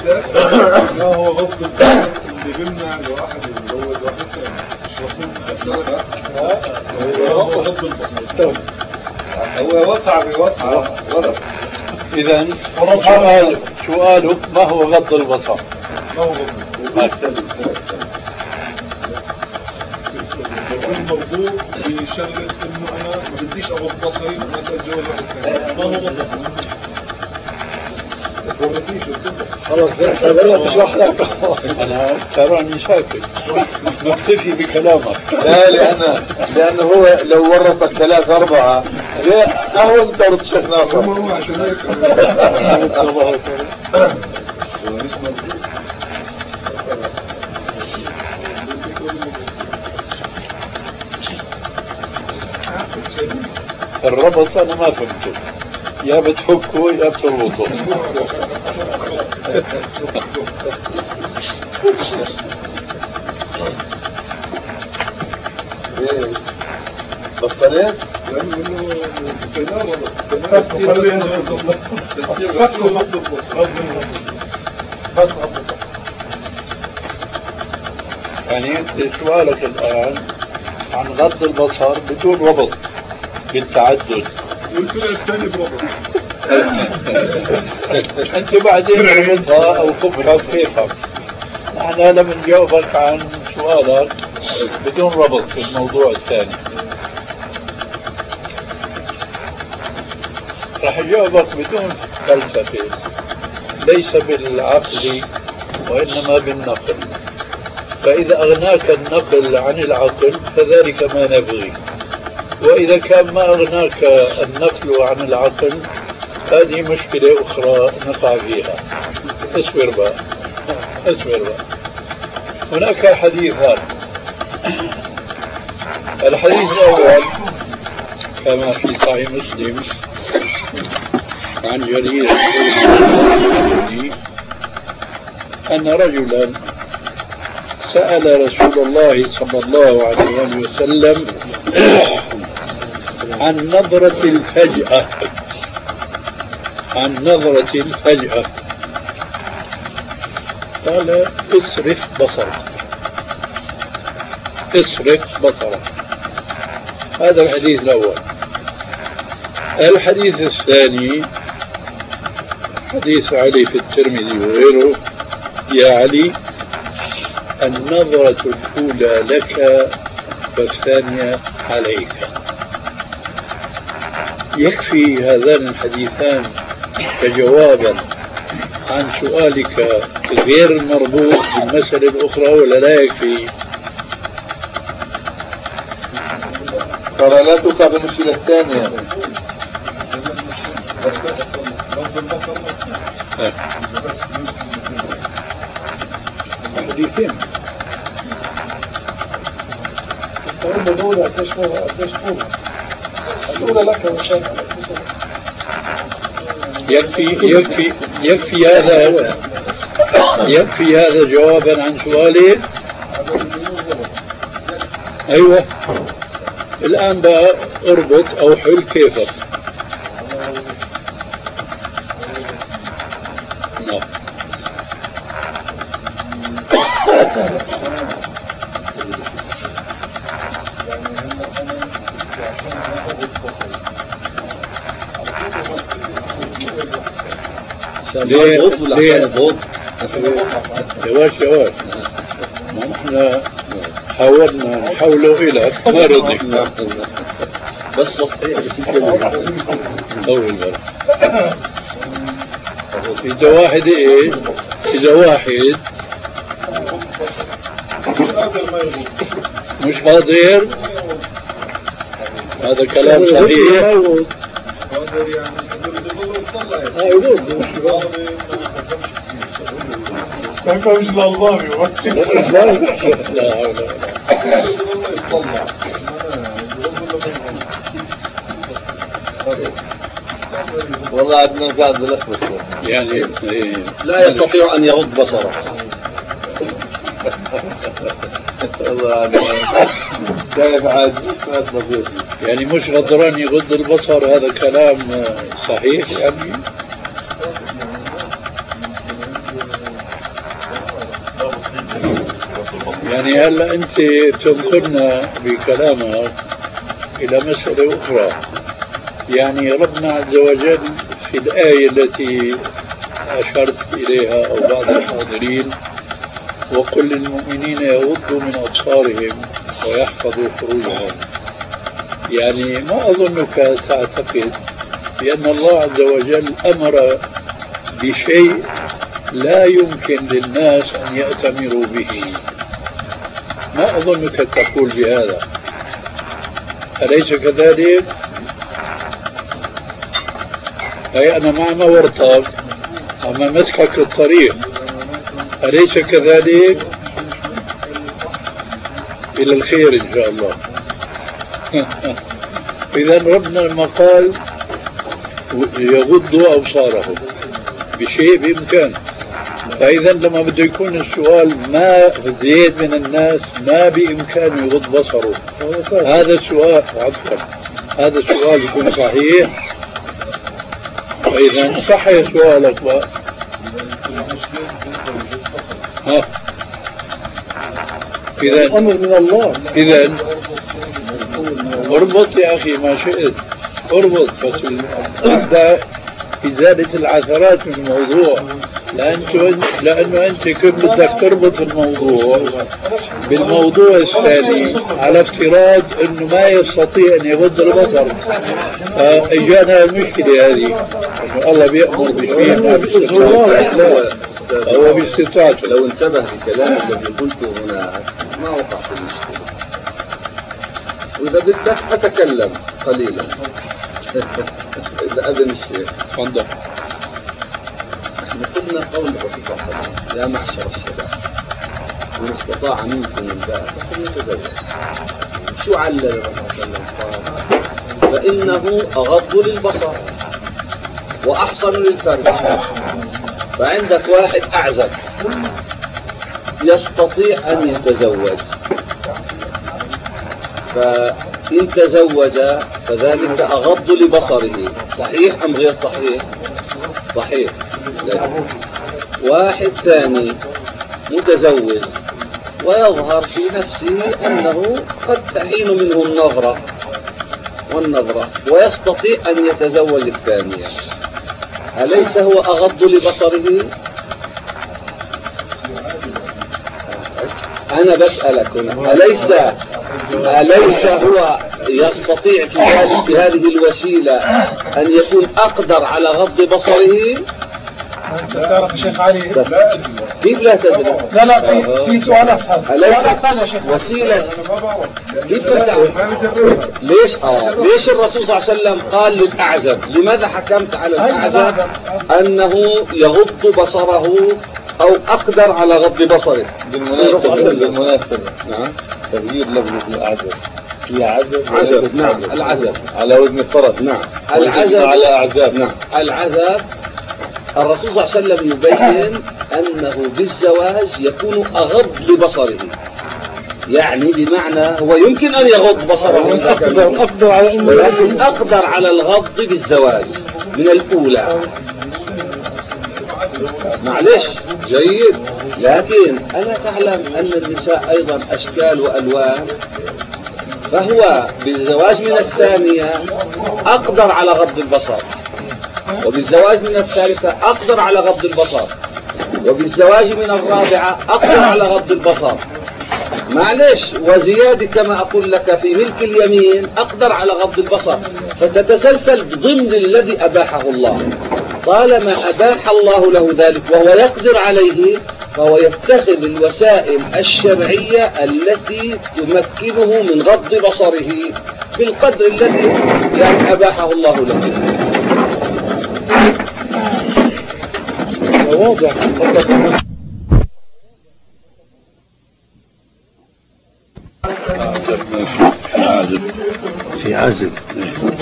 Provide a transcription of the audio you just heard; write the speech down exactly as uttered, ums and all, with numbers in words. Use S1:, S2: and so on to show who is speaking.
S1: ما هو غض البصر اللي بيمنع الواحد يتجوز واحد ثاني؟ هو غض البصر، هو وسع بوسع ولد.
S2: إذا سؤال سؤالك ما هو غض البصر؟
S1: ما هو غض البصر؟ يكون مربوط بشغلة إنه أنا ما بديش أغض بصري وما أتجوز واحد ثاني. ما هو غض البصر؟
S2: خلاص بدأت اشرح لك. انا تراني ساكت مكتفي بكلامك.
S3: لا لان لانه هو لو ورطك ثلاثة اربعة اهون تورط الشيخ ناصر.
S1: هو عشان هيك
S2: الربط انا ما فهمته، يا بتفكه يا بتربطه.
S3: ايه بطلت؟
S2: يعني انت سؤالك الان عن غض البصر بدون ربط بالتعدد.
S1: الثاني بربط.
S2: انت بعدين ربطها او فكها بكيفك. نحن لما نجاوبك عن سؤالك بدون ربط في الموضوع الثاني. راح اجاوبك بدون فلسفه، ليس بالعقل وانما بالنقل. فاذا اغناك النقل عن العقل فذلك ما نبغي، واذا كان ما اغناك النقل عن العقل هذه مشكلة أخرى نقع فيها. اصبر بقى اصبر بقى. هناك حديثان. الحديث الأول كما في صحيح مسلم عن جرير أن رجلا سأل رسول الله صلى الله عليه وسلم عن نظرة الفجأة عن نظرة الفجأة قال اصرف بصرك اصرف بصرك. هذا الحديث الأول. الحديث الثاني حديث علي في الترمذي وغيره: يا علي النظرة الأولى لك والثانية عليك. يكفي هذان الحديثان كجوابا عن سؤالك غير المربوط بالمسألة الأخرى ولا لا يكفي؟
S3: ترى لا تقع بالمشكلة الثانية.
S2: حديثين
S1: الأولى قديش قديش طول؟ الأولى لك مشان
S2: يكفي يكفي يكفي هذا يكفي هذا جوابا عن سؤالي. ايوه الان بقى اربط او حل كيفك. نعم. ليه ليه يواش يواش ما نحن حاولنا نحوله إلى ما رضي
S3: بس صحيح
S2: أول مرة. إذا واحد إيه إذا واحد مش قادر هذا كلام صحيح.
S1: ما كانش الألباني
S3: والله عدنا قاعد بلخبط
S2: يعني
S3: لا يستطيع أن يغض بصره. والله كيف عاد
S2: يعني مش غدران يغض البصر، هذا كلام صحيح يعني. يعني هلا أنت تنقلنا بكلامك إلى مسألة أخرى. يعني ربنا عز وجل في الآية التي أشرت إليها أو بعض الحاضرين: وقل للمؤمنين يغضوا من أبصارهم ويحفظوا فروجهم. يعني ما أظنك تعتقد بأن الله عز وجل أمر بشيء لا يمكن للناس أن يأتمروا به. ما أظنك تقول بهذا، أليس كذلك؟ أي أنا مع ما ورطك أما مسكك الطريق، أليس كذلك؟ إلى الخير إن شاء الله. إذا ربنا لما قال يغضوا أبصارهم بشيء بإمكانه، فإذا لما بده يكون السؤال ما زيد من الناس ما بإمكانه يغض بصره، هذا السؤال عفوا هذا السؤال يكون صحيح. فإذا صحيح سؤالك بقى. ها إذا
S1: الأمر من الله.
S2: إذا اربط يا أخي ما شئت، اربط بس ابدأ إزالة العثرات من الموضوع، لأنه لأنه أنت كيف بدك تربط الموضوع بالموضوع الثاني على افتراض أنه ما يستطيع أن يغض البصر. فإجانا المشكلة هذه أنه الله بيأمر بشيء ما باستطاعته، هو باستطاعته.
S3: لو انتبه لكلام الذي قلته هناك ما وقع في المشكلة. وإذا بدك أتكلم قليلا إذا أذن الشيخ.
S2: تفضل.
S3: احنا قلنا قول الرسول صلى الله عليه وسلم: يا معشر الشباب من استطاع منكم الباء فليتزوج. شو علل الرسول صلى الله عليه وسلم؟ قال: فإنه أغض للبصر وأحصن للفرج. فعندك واحد أعزب يستطيع أن يتزوج، فإن تزوج فذلك أغض لبصره. صحيح أم غير صحيح؟ صحيح. واحد ثاني متزوج ويظهر في نفسه أنه قد تحين منه النظرة والنظرة ويستطيع أن يتزوج الثانية، أليس هو أغض لبصره؟ أنا بسألك هنا، أليس أليس هو يستطيع في هذه في هذه الوسيلة أن يكون أقدر على غض بصره؟
S1: تعرف شيخ علي
S3: كيف لا تدري؟
S1: لا لا في في سؤال أسهل. سؤال أسهل يا شيخ.
S3: وسيلة كيف تعرف؟ ليش آه ليش الرسول صلى الله عليه وسلم قال للأعزب؟ لماذا حكمت على الأعزب أنه يغض بصره أو أقدر على غض بصره؟
S1: بالمناسبة بالمناسبة نعم تغيير لفظ الأعزب. في عزب
S3: عزب. نعم العزب
S1: على وزن الفرد.
S3: نعم العزب
S1: على أعزاب.
S3: نعم العزب. الرسول صلى الله عليه وسلم يبين أنه بالزواج يكون أغض لبصره، يعني بمعنى هو يمكن أن يغض بصره
S1: أقدر أقدر على إنه
S3: ولكن أقدر على الغض بالزواج من الأولى. معلش جيد، لكن ألا تعلم أن النساء أيضا أشكال وألوان؟ فهو بالزواج من الثانية أقدر على غض البصر، وبالزواج من الثالثة أقدر على غض البصر، وبالزواج من الرابعة أقدر على غض البصر. معلش وزيادة كما أقول لك في ملك اليمين أقدر على غض البصر، فتتسلسل ضمن الذي أباحه الله. طالما أباح الله له ذلك وهو يقدر عليه فهو يتخذ الوسائل الشرعية التي تمكنه من غض بصره بالقدر الذي يعني أباحه الله له.
S1: واضح.
S2: في عزب